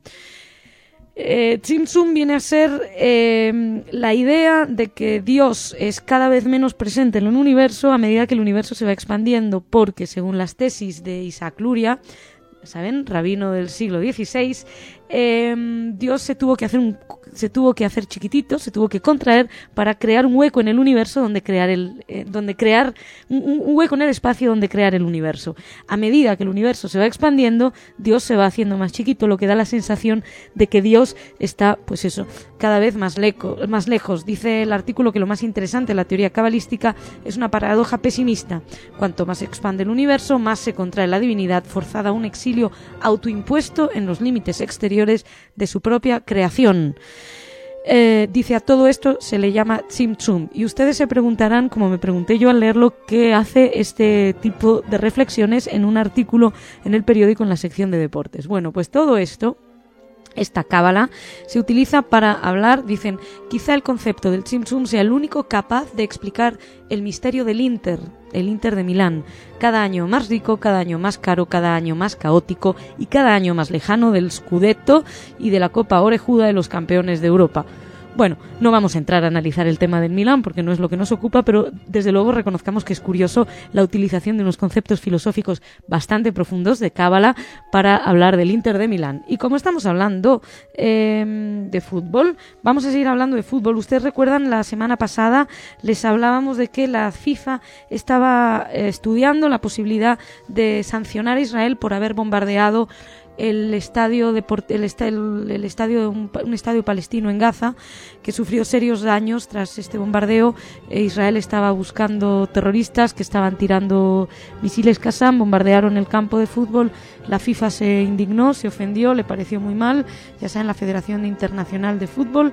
Eh, Tzimtzum viene a ser eh, la idea de que Dios es cada vez menos presente en el universo a medida que el universo se va expandiendo, porque según las tesis de Isaac Luria, ¿saben? Rabino del siglo dieciséis, eh, Dios se tuvo que hacer un, se tuvo que hacer chiquitito, se tuvo que contraer para crear un hueco en el universo donde crear el, eh, donde crear un, un hueco en el espacio donde crear el universo. A medida que el universo se va expandiendo, Dios se va haciendo más chiquito, lo que da la sensación de que Dios está, pues eso, cada vez más, leco, más lejos. Dice el artículo que lo más interesante de la teoría cabalística es una paradoja pesimista. Cuanto más se expande el universo, más se contrae la divinidad, forzada a un exilio autoimpuesto en los límites exteriores de su propia creación. Eh, dice, a todo esto se le llama Tzimtzum. Y ustedes se preguntarán, como me pregunté yo al leerlo, qué hace este tipo de reflexiones en un artículo en el periódico en la sección de deportes. Bueno, pues todo esto, esta cábala, se utiliza para hablar, dicen, quizá el concepto del Tzimtzum sea el único capaz de explicar el misterio del Inter, el Inter de Milán, cada año más rico, cada año más caro, cada año más caótico y cada año más lejano del Scudetto y de la Copa Orejuda de los campeones de Europa. Bueno, no vamos a entrar a analizar el tema del Milán porque no es lo que nos ocupa, pero desde luego reconozcamos que es curioso la utilización de unos conceptos filosóficos bastante profundos de cábala para hablar del Inter de Milán. Y como estamos hablando eh, de fútbol, vamos a seguir hablando de fútbol. Ustedes recuerdan, la semana pasada les hablábamos de que la FIFA estaba eh, estudiando la posibilidad de sancionar a Israel por haber bombardeado el estadio de el, esta, el, el estadio un, un estadio palestino en Gaza, que sufrió serios daños tras este bombardeo. eh, Israel estaba buscando terroristas que estaban tirando misiles Qassam, bombardearon el campo de fútbol. La FIFA se indignó, se ofendió, le pareció muy mal, ya saben, la Federación Internacional de Fútbol.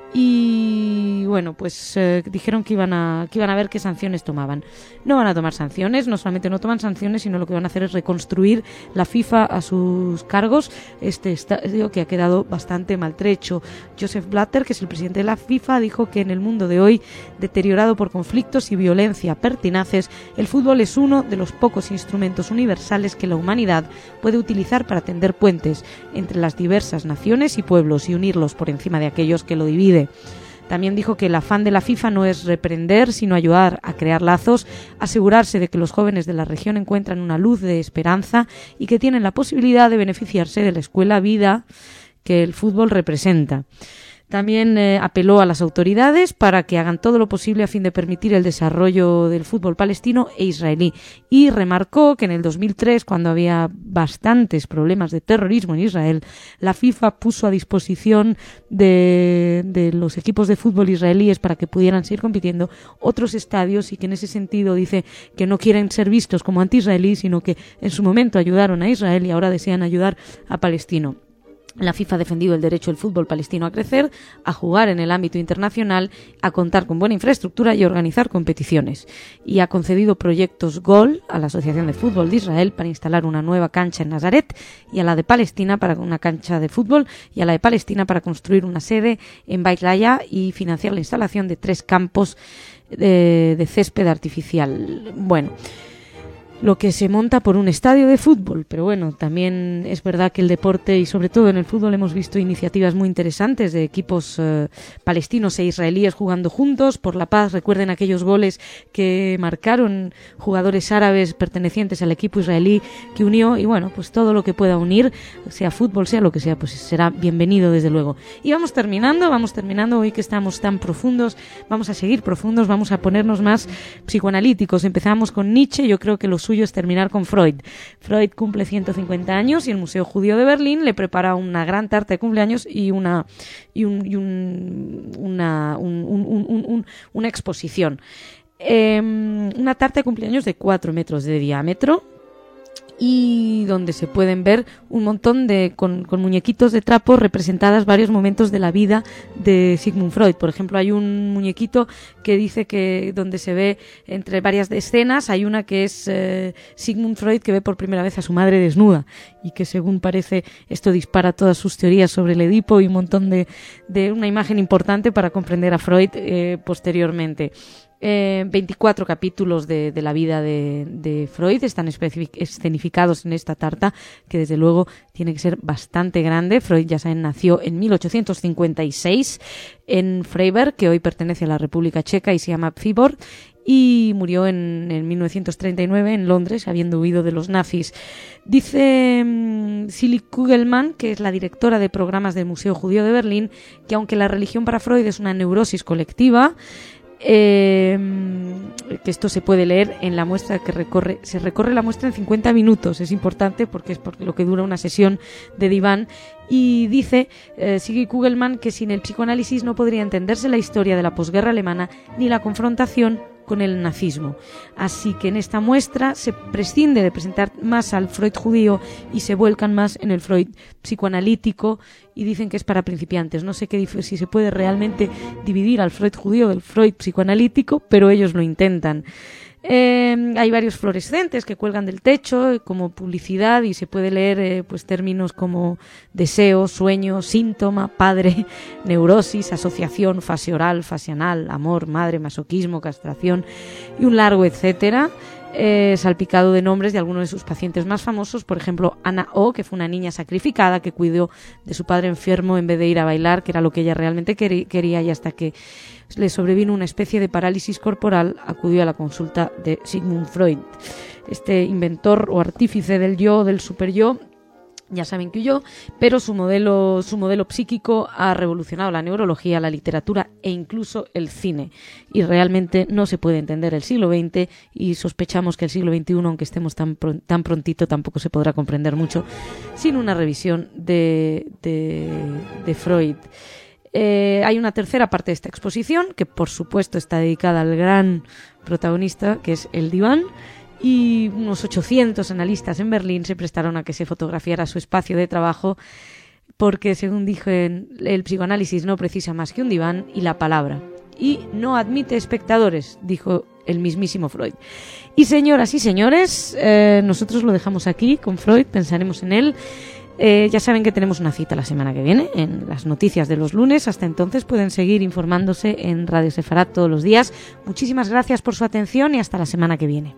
Y bueno, pues eh, dijeron que iban a que iban a ver qué sanciones tomaban. No van a tomar sanciones, no solamente no toman sanciones, sino lo que van a hacer es reconstruir la FIFA a sus cargos, este estadio que ha quedado bastante maltrecho. Joseph Blatter, que es el presidente de la FIFA, dijo que en el mundo de hoy, deteriorado por conflictos y violencia pertinaces, el fútbol es uno de los pocos instrumentos universales que la humanidad puede utilizar para tender puentes entre las diversas naciones y pueblos y unirlos por encima de aquellos que lo dividen. También dijo que el afán de la FIFA no es reprender, sino ayudar a crear lazos, asegurarse de que los jóvenes de la región encuentran una luz de esperanza y que tienen la posibilidad de beneficiarse de la escuela vida que el fútbol representa. También eh, apeló a las autoridades para que hagan todo lo posible a fin de permitir el desarrollo del fútbol palestino e israelí. Y remarcó que en el dos mil tres, cuando había bastantes problemas de terrorismo en Israel, la FIFA puso a disposición de, de los equipos de fútbol israelíes para que pudieran seguir compitiendo otros estadios, y que en ese sentido dice que no quieren ser vistos como anti-israelí, sino que en su momento ayudaron a Israel y ahora desean ayudar a Palestino. La FIFA ha defendido el derecho del fútbol palestino a crecer, a jugar en el ámbito internacional, a contar con buena infraestructura y a organizar competiciones. Y ha concedido proyectos Gol a la Asociación de Fútbol de Israel para instalar una nueva cancha en Nazaret, y a la de Palestina para una cancha de fútbol, y a la de Palestina para construir una sede en Beit Lahya y financiar la instalación de tres campos de, de césped artificial. Bueno, lo que se monta por un estadio de fútbol, pero bueno, también es verdad que el deporte y sobre todo en el fútbol hemos visto iniciativas muy interesantes de equipos eh, palestinos e israelíes jugando juntos por la paz. Recuerden aquellos goles que marcaron jugadores árabes pertenecientes al equipo israelí que unió, y bueno, pues todo lo que pueda unir, sea fútbol, sea lo que sea, pues será bienvenido desde luego. Y vamos terminando, vamos terminando hoy que estamos tan profundos, vamos a seguir profundos, vamos a ponernos más psicoanalíticos. Empezamos con Nietzsche, yo creo que lo suyo es terminar con Freud. Freud cumple ciento cincuenta años y el Museo Judío de Berlín le prepara una gran tarta de cumpleaños y una y un, y un, una, un, un, un, un, una exposición. Eh, una tarta de cumpleaños de cuatro metros de diámetro, y donde se pueden ver un montón de con, con muñequitos de trapo representadas varios momentos de la vida de Sigmund Freud. Por ejemplo, hay un muñequito que dice que donde se ve entre varias escenas, hay una que es eh, Sigmund Freud que ve por primera vez a su madre desnuda, y que según parece esto dispara todas sus teorías sobre el Edipo y un montón de, de una imagen importante para comprender a Freud eh, posteriormente. Eh, veinticuatro capítulos de, de la vida de, de Freud están escenificados en esta tarta, que desde luego tiene que ser bastante grande. Freud, ya saben, nació en mil ochocientos cincuenta y seis en Freiberg, que hoy pertenece a la República Checa y se llama Viborg, y murió en, en mil novecientos treinta y nueve en Londres, habiendo huido de los nazis. Dice um, Silly Kugelmann, que es la directora de programas del Museo Judío de Berlín, que aunque la religión para Freud es una neurosis colectiva, Eh, que esto se puede leer en la muestra que recorre, se recorre la muestra en cincuenta minutos, es importante porque es por lo que dura una sesión de diván, y dice eh, Sigrid Kugelmann que sin el psicoanálisis no podría entenderse la historia de la posguerra alemana ni la confrontación con el nazismo. Así que en esta muestra se prescinde de presentar más al Freud judío y se vuelcan más en el Freud psicoanalítico, y dicen que es para principiantes. No sé qué, si se puede realmente dividir al Freud judío del Freud psicoanalítico, pero ellos lo intentan. Eh, hay varios fluorescentes que cuelgan del techo como publicidad, y se puede leer eh, pues términos como deseo, sueño, síntoma, padre, neurosis, asociación, fase oral, fase anal, amor, madre, masoquismo, castración y un largo etcétera. Eh, salpicado de nombres de algunos de sus pacientes más famosos, por ejemplo Ana O, que fue una niña sacrificada que cuidó de su padre enfermo en vez de ir a bailar, que era lo que ella realmente quería, y hasta que le sobrevino una especie de parálisis corporal acudió a la consulta de Sigmund Freud, este inventor o artífice del yo, del superyo. Ya saben que huyó, pero su modelo, su modelo psíquico ha revolucionado la neurología, la literatura e incluso el cine. Y realmente no se puede entender el siglo veinte, y sospechamos que el siglo veintiuno, aunque estemos tan, tan prontito, tampoco se podrá comprender mucho sin una revisión de, de, de Freud. Eh, hay una tercera parte de esta exposición que, por supuesto, está dedicada al gran protagonista, que es el diván. Y unos ochocientos analistas en Berlín se prestaron a que se fotografiara su espacio de trabajo, porque, según dije, el psicoanálisis no precisa más que un diván y la palabra, y no admite espectadores, dijo el mismísimo Freud. Y señoras y señores, eh, nosotros lo dejamos aquí con Freud, pensaremos en él. Eh, ya saben que tenemos una cita la semana que viene en las noticias de los lunes. Hasta entonces pueden seguir informándose en Radio Sefarat todos los días. Muchísimas gracias por su atención y hasta la semana que viene.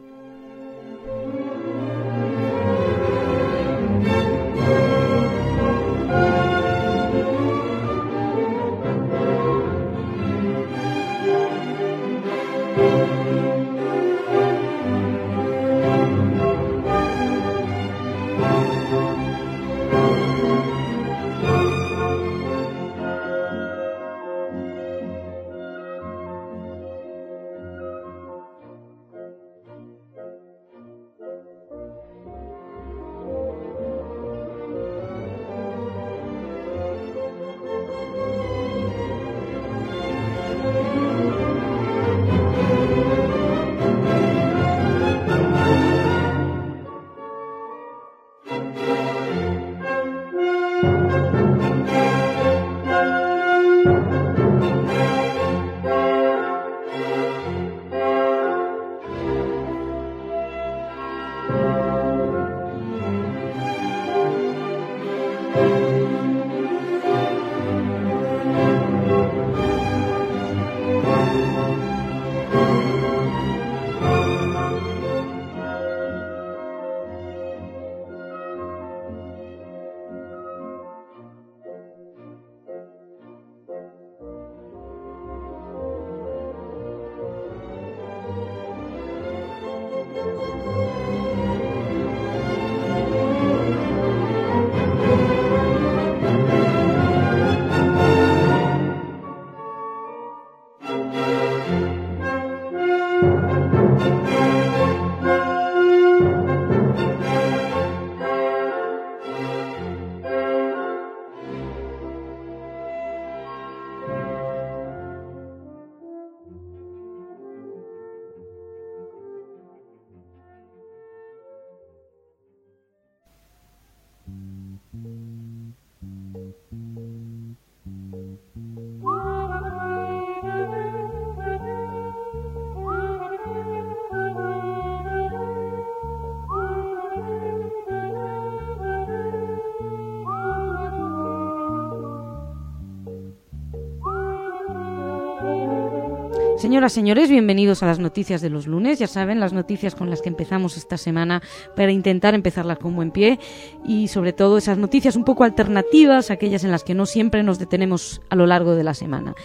Señoras, señores, bienvenidos a las noticias de los lunes. Ya saben, las noticias con las que empezamos esta semana para intentar empezarlas con buen pie y sobre todo esas noticias un poco alternativas, aquellas en las que no siempre nos detenemos a lo largo de la semana.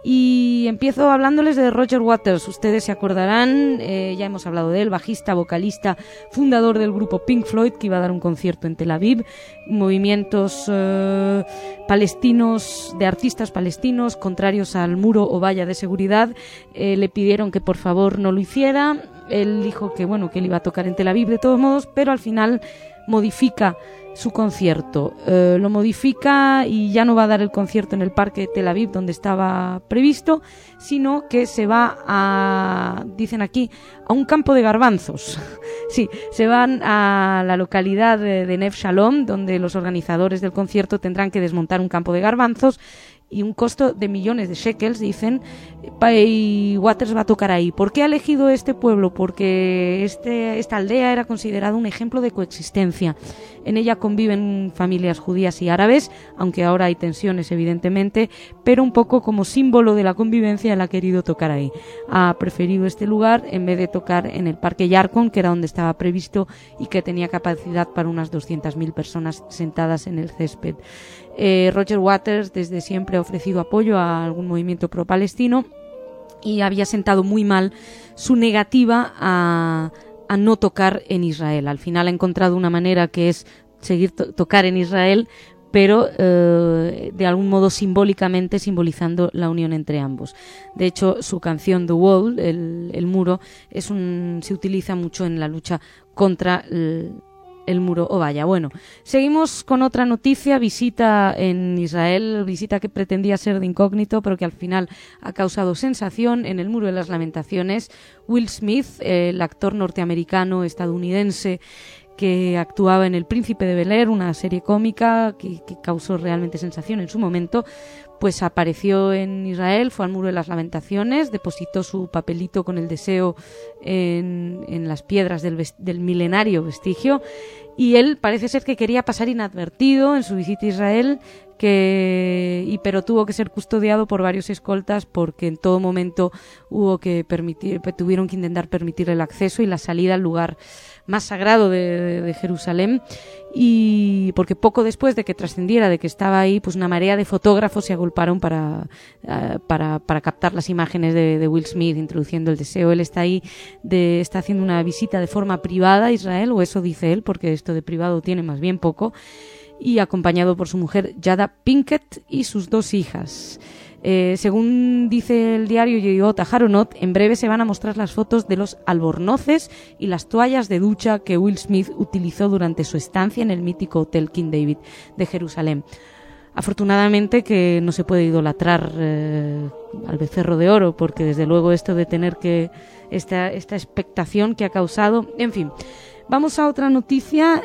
Y empiezo hablándoles de Roger Waters. Ustedes se acordarán, eh, ya hemos hablado de él, bajista, vocalista, fundador del grupo Pink Floyd, que iba a dar un concierto en Tel Aviv. Movimientos eh, palestinos, de artistas palestinos, contrarios al muro o valla de seguridad, eh, le pidieron que por favor no lo hiciera. Él dijo que bueno, que él iba a tocar en Tel Aviv de todos modos, pero al final modifica su concierto, eh, lo modifica y ya no va a dar el concierto en el parque de Tel Aviv donde estaba previsto, sino que se va a, dicen aquí, a un campo de garbanzos. Sí, se van a la localidad de, de Neve Shalom, donde los organizadores del concierto tendrán que desmontar un campo de garbanzos y un costo de millones de shekels, dicen, y Waters va a tocar ahí. ¿Por qué ha elegido este pueblo? Porque este, esta aldea era considerada un ejemplo de coexistencia. En ella conviven familias judías y árabes, aunque ahora hay tensiones evidentemente, pero un poco como símbolo de la convivencia él ha querido tocar ahí. Ha preferido este lugar en vez de tocar en el Parque Yarkon, que era donde estaba previsto y que tenía capacidad para unas doscientas mil personas sentadas en el césped. Eh, Roger Waters desde siempre ha ofrecido apoyo a algún movimiento pro-palestino y había sentado muy mal su negativa a, a no tocar en Israel. Al final ha encontrado una manera que es seguir to- tocar en Israel, pero eh, de algún modo simbólicamente simbolizando la unión entre ambos. De hecho, su canción The Wall, el, el muro, es un, se utiliza mucho en la lucha contra el, el muro o valla. Bueno, seguimos con otra noticia, visita en Israel, visita que pretendía ser de incógnito, pero que al final ha causado sensación en el Muro de las Lamentaciones. Will Smith, el actor norteamericano estadounidense que actuaba en El Príncipe de Bel-Air, una serie cómica que, que causó realmente sensación en su momento, pues apareció en Israel, fue al Muro de las Lamentaciones, depositó su papelito con el deseo en, en las piedras del, del milenario vestigio, y él parece ser que quería pasar inadvertido en su visita a Israel, que y pero tuvo que ser custodiado por varios escoltas porque en todo momento hubo que permitir, tuvieron que intentar permitir el acceso y la salida al lugar más sagrado de, de, de Jerusalén, y porque poco después de que trascendiera de que estaba ahí, pues una marea de fotógrafos se agolparon para, uh, para, para captar las imágenes de, de Will Smith introduciendo el deseo. Él está ahí, de, está haciendo una visita de forma privada a Israel, o eso dice él, porque esto de privado tiene más bien poco, y acompañado por su mujer Jada Pinkett y sus dos hijas. Eh, según dice el diario Yediot Aharonot, en breve se van a mostrar las fotos de los albornoces y las toallas de ducha que Will Smith utilizó durante su estancia en el mítico Hotel King David de Jerusalén. Afortunadamente que no se puede idolatrar eh, al becerro de oro, porque desde luego esto de tener que esta, esta expectación que ha causado, en fin. Vamos a otra noticia.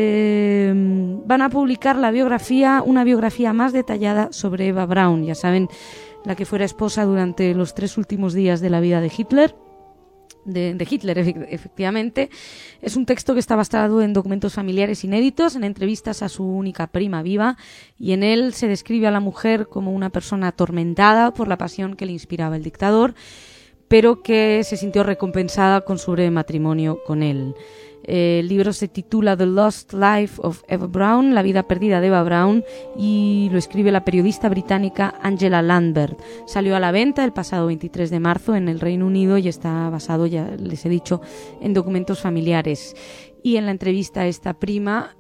Eh, van a publicar la biografía, una biografía más detallada sobre Eva Braun. Ya saben, la que fuera esposa durante los tres últimos días de la vida de Hitler. De, de Hitler, efectivamente. Es un texto que está basado en documentos familiares inéditos, en entrevistas a su única prima viva, y en él se describe a la mujer como una persona atormentada por la pasión que le inspiraba el dictador, pero que se sintió recompensada con su breve matrimonio con él. El libro se titula The Lost Life of Eva Braun, la vida perdida de Eva Braun, y lo escribe la periodista británica Angela Lambert. Salió a la venta el pasado veintitrés de marzo en el Reino Unido y está basado, ya les he dicho, en documentos familiares. Y en la entrevista a esta prima,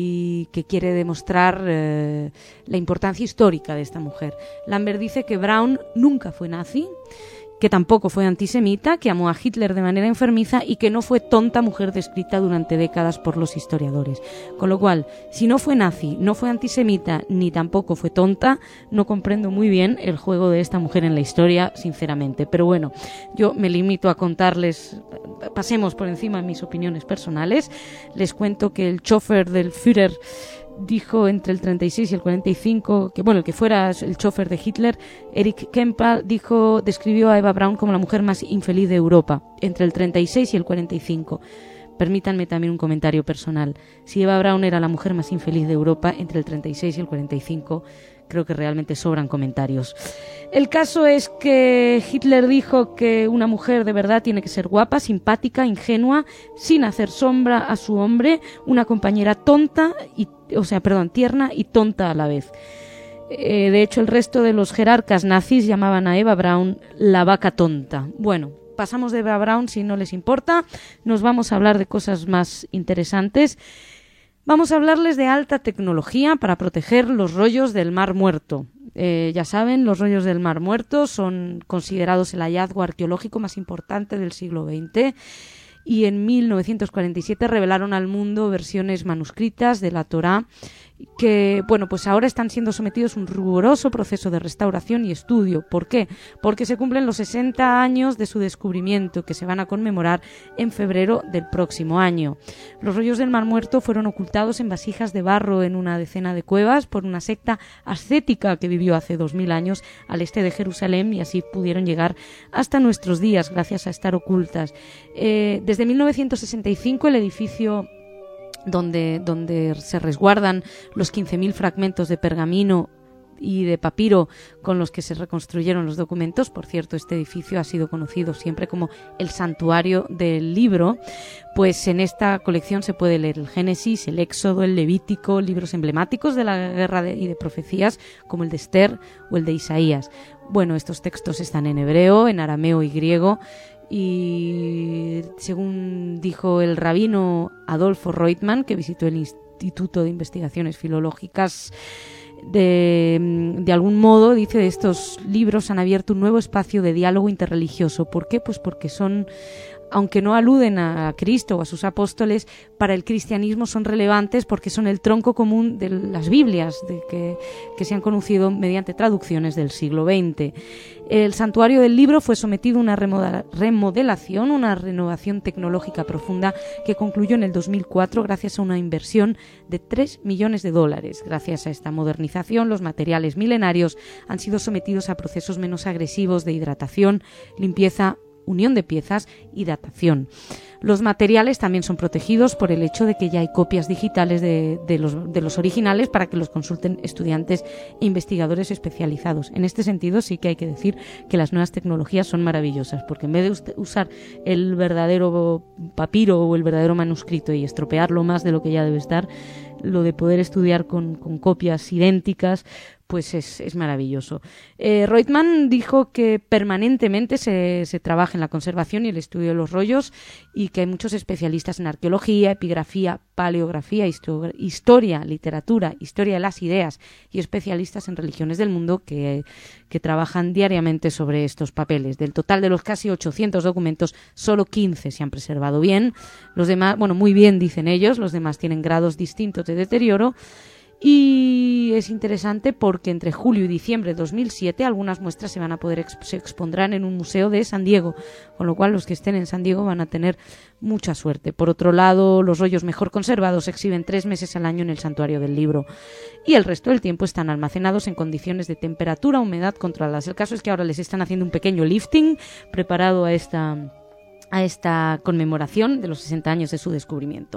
y que quiere demostrar eh, la importancia histórica de esta mujer, Lambert dice que Braun nunca fue nazi, que tampoco fue antisemita, que amó a Hitler de manera enfermiza y que no fue tonta mujer descrita durante décadas por los historiadores. Con lo cual, si no fue nazi, no fue antisemita, ni tampoco fue tonta, no comprendo muy bien el juego de esta mujer en la historia, sinceramente. Pero bueno, yo me limito a contarles, pasemos por encima de mis opiniones personales. Les cuento que el chofer del Führer dijo entre el treinta y seis y el cuarenta y cinco que, bueno, el que fuera el chofer de Hitler, Erich Kempel, dijo, describió a Eva Braun como la mujer más infeliz de Europa entre el treinta y seis y el cuarenta y cinco. Permítanme también un comentario personal. Si Eva Braun era la mujer más infeliz de Europa entre el treinta y seis y el cuarenta y cinco, creo que realmente sobran comentarios. El caso es que Hitler dijo que una mujer de verdad tiene que ser guapa, simpática, ingenua, sin hacer sombra a su hombre, una compañera tonta, y, o sea, perdón, tierna y tonta a la vez. Eh, de hecho, el resto de los jerarcas nazis llamaban a Eva Braun la vaca tonta. Bueno, pasamos de Eva Braun, si no les importa. Nos vamos a hablar de cosas más interesantes. Vamos a hablarles de alta tecnología para proteger los rollos del Mar Muerto. Eh, ya saben, los rollos del Mar Muerto son considerados el hallazgo arqueológico más importante del siglo veinte y en mil novecientos cuarenta y siete revelaron al mundo versiones manuscritas de la Torá que, bueno, pues ahora están siendo sometidos a un riguroso proceso de restauración y estudio. ¿Por qué? Porque se cumplen los sesenta años de su descubrimiento, que se van a conmemorar en febrero del próximo año. Los rollos del Mar Muerto fueron ocultados en vasijas de barro en una decena de cuevas por una secta ascética que vivió hace dos mil años al este de Jerusalén, y así pudieron llegar hasta nuestros días gracias a estar ocultas. Eh, desde mil novecientos sesenta y cinco el edificio Donde, donde se resguardan los quince mil fragmentos de pergamino y de papiro con los que se reconstruyeron los documentos. Por cierto, este edificio ha sido conocido siempre como el santuario del libro. Pues en esta colección se puede leer el Génesis, el Éxodo, el Levítico, libros emblemáticos de la guerra de, y de profecías como el de Esther o el de Isaías. Bueno, estos textos están en hebreo, en arameo y griego. Y según dijo el rabino Adolfo Reutemann, que visitó el Instituto de Investigaciones Filológicas, de, de algún modo, dice, estos libros han abierto un nuevo espacio de diálogo interreligioso. ¿Por qué? Pues porque son, aunque no aluden a Cristo o a sus apóstoles, para el cristianismo son relevantes porque son el tronco común de las Biblias de que, que se han conocido mediante traducciones del siglo veinte. El santuario del libro fue sometido a una remodelación, una renovación tecnológica profunda que concluyó en el dos mil cuatro gracias a una inversión de tres millones de dólares. Gracias a esta modernización, los materiales milenarios han sido sometidos a procesos menos agresivos de hidratación, limpieza, unión de piezas y datación. Los materiales también son protegidos por el hecho de que ya hay copias digitales de, de, los, de los originales para que los consulten estudiantes e investigadores especializados. En este sentido sí que hay que decir que las nuevas tecnologías son maravillosas, porque en vez de usar el verdadero papiro o el verdadero manuscrito y estropearlo más de lo que ya debe estar, lo de poder estudiar con, con copias idénticas, pues es, es maravilloso. Eh, Reutemann dijo que permanentemente se, se trabaja en la conservación y el estudio de los rollos y que hay muchos especialistas en arqueología, epigrafía, paleografía, histo- historia, literatura, historia de las ideas y especialistas en religiones del mundo que, que trabajan diariamente sobre estos papeles. Del total de los casi ochocientos documentos, solo quince se han preservado bien. Los demás, bueno, muy bien dicen ellos, los demás tienen grados distintos de deterioro. Y es interesante porque entre julio y diciembre de dos mil siete algunas muestras se van a poder exp- se expondrán en un museo de San Diego, con lo cual los que estén en San Diego van a tener mucha suerte. Por otro lado, los rollos mejor conservados se exhiben tres meses al año en el santuario del libro y el resto del tiempo están almacenados en condiciones de temperatura, humedad controladas. El caso es que ahora les están haciendo un pequeño lifting preparado a esta, a esta conmemoración de los sesenta años de su descubrimiento.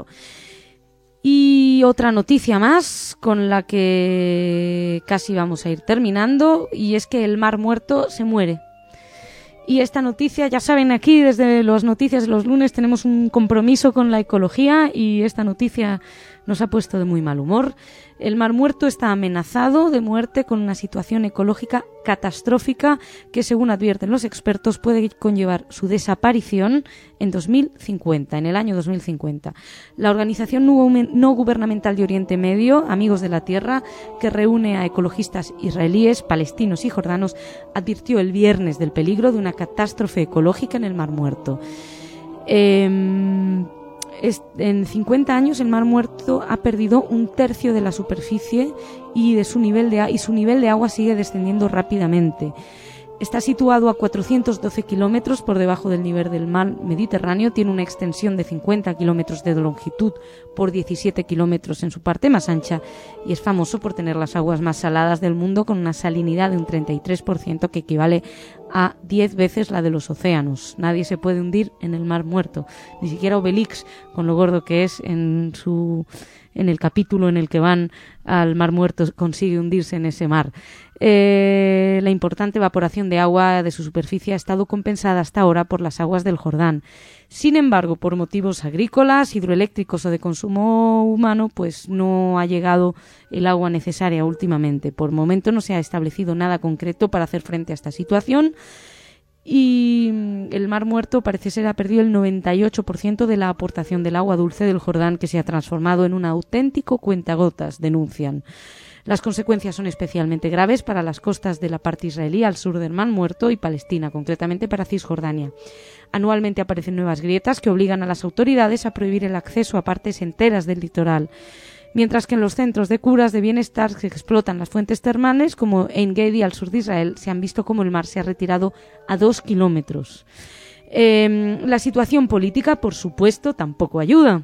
Y otra noticia más con la que casi vamos a ir terminando, y es que el Mar Muerto se muere. Y esta noticia, ya saben, aquí desde las noticias de los lunes tenemos un compromiso con la ecología y esta noticia nos ha puesto de muy mal humor. El Mar Muerto está amenazado de muerte con una situación ecológica catastrófica que, según advierten los expertos, puede conllevar su desaparición en dos mil cincuenta, en el año dos mil cincuenta. La organización no gubernamental de Oriente Medio, Amigos de la Tierra, que reúne a ecologistas israelíes, palestinos y jordanos, advirtió el viernes del peligro de una catástrofe ecológica en el Mar Muerto. Eh, En cincuenta años el Mar Muerto ha perdido un tercio de la superficie y, de su nivel de, y su nivel de agua sigue descendiendo rápidamente. Está situado a cuatrocientos doce kilómetros por debajo del nivel del mar Mediterráneo, tiene una extensión de cincuenta kilómetros de longitud por diecisiete kilómetros en su parte más ancha y es famoso por tener las aguas más saladas del mundo con una salinidad de un treinta y tres por ciento que equivale a diez veces la de los océanos. Nadie se puede hundir en el Mar Muerto, ni siquiera Obelix, con lo gordo que es en su en el capítulo en el que van al Mar Muerto, consigue hundirse en ese mar. Eh, la importante evaporación de agua de su superficie ha estado compensada hasta ahora por las aguas del Jordán. Sin embargo, por motivos agrícolas, hidroeléctricos o de consumo humano, pues no ha llegado el agua necesaria últimamente. Por momento no se ha establecido nada concreto para hacer frente a esta situación. Y el Mar Muerto parece ser ha perdido el noventa y ocho por ciento de la aportación del agua dulce del Jordán, que se ha transformado en un auténtico cuentagotas, denuncian. Las consecuencias son especialmente graves para las costas de la parte israelí al sur del Mar Muerto y Palestina, concretamente para Cisjordania. Anualmente aparecen nuevas grietas que obligan a las autoridades a prohibir el acceso a partes enteras del litoral. Mientras que en los centros de curas de bienestar que explotan las fuentes termales, como En Gedi al sur de Israel, se han visto como el mar se ha retirado a dos kilómetros. Eh, la situación política, por supuesto, tampoco ayuda,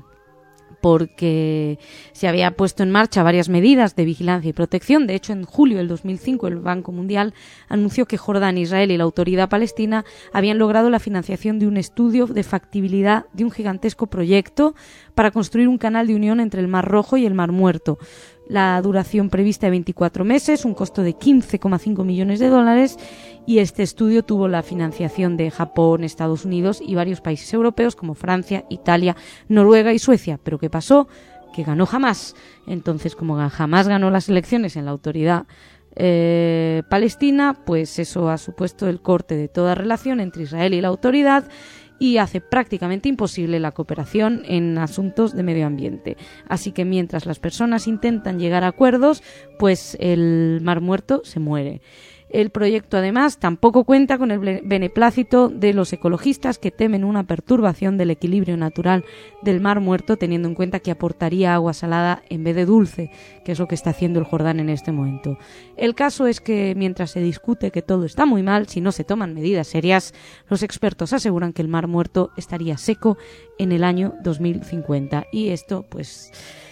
porque se había puesto en marcha varias medidas de vigilancia y protección. De hecho, en julio del dos mil cinco, el Banco Mundial anunció que Jordán, Israel y la Autoridad Palestina habían logrado la financiación de un estudio de factibilidad de un gigantesco proyecto para construir un canal de unión entre el Mar Rojo y el Mar Muerto. La duración prevista de veinticuatro meses, un costo de quince coma cinco millones de dólares, y este estudio tuvo la financiación de Japón, Estados Unidos y varios países europeos como Francia, Italia, Noruega y Suecia. ¿Pero qué pasó? Que ganó Hamás. Entonces, como Hamás ganó las elecciones en la Autoridad eh, Palestina, pues eso ha supuesto el corte de toda relación entre Israel y la Autoridad, y hace prácticamente imposible la cooperación en asuntos de medio ambiente. Así que mientras las personas intentan llegar a acuerdos, pues el Mar Muerto se muere. El proyecto, además, tampoco cuenta con el beneplácito de los ecologistas, que temen una perturbación del equilibrio natural del Mar Muerto, teniendo en cuenta que aportaría agua salada en vez de dulce, que es lo que está haciendo el Jordán en este momento. El caso es que mientras se discute que todo está muy mal, si no se toman medidas serias, los expertos aseguran que el Mar Muerto estaría seco en el año dos mil cincuenta. Y esto, pues,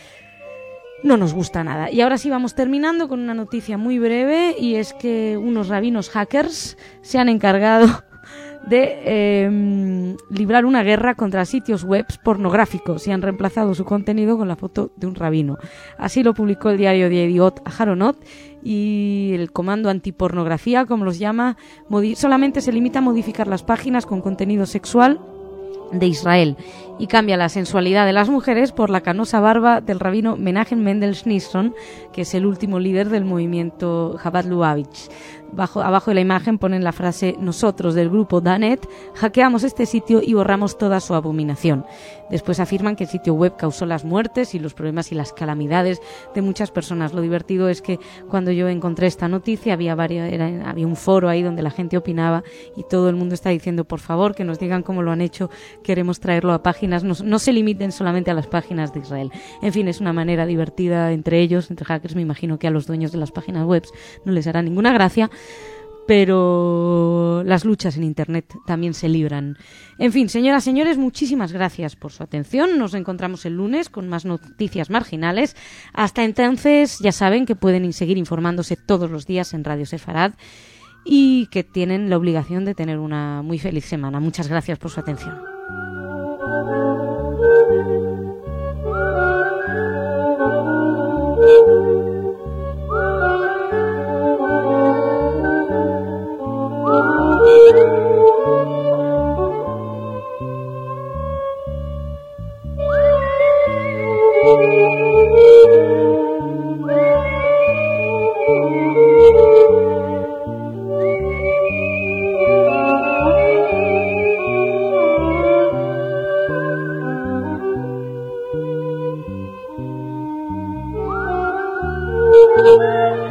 no nos gusta nada. Y ahora sí vamos terminando con una noticia muy breve, y es que unos rabinos hackers se han encargado de eh, librar una guerra contra sitios web pornográficos y han reemplazado su contenido con la foto de un rabino. Así lo publicó el diario de Yediot Aharonot, y el comando antipornografía, como los llama, solamente se limita a modificar las páginas con contenido sexual de Israel y cambia la sensualidad de las mujeres por la canosa barba del rabino Menachem Mendel Schneerson, que es el último líder del movimiento Chabad Lubavitch. Bajo, abajo de la imagen ponen la frase: nosotros del grupo Danet hackeamos este sitio y borramos toda su abominación. Después afirman que el sitio web causó las muertes y los problemas y las calamidades de muchas personas. Lo divertido es que cuando yo encontré esta noticia había, varios, era, había un foro ahí donde la gente opinaba y todo el mundo está diciendo: por favor, que nos digan cómo lo han hecho, queremos traerlo a páginas, no, no se limiten solamente a las páginas de Israel. En fin, es una manera divertida entre ellos, entre hackers. Me imagino que a los dueños de las páginas web no les hará ninguna gracia, pero las luchas en Internet también se libran. En fin, señoras y señores, muchísimas gracias por su atención. Nos encontramos el lunes con más noticias marginales. Hasta entonces, ya saben que pueden seguir informándose todos los días en Radio Sefarad y que tienen la obligación de tener una muy feliz semana. Muchas gracias por su atención. Thank you.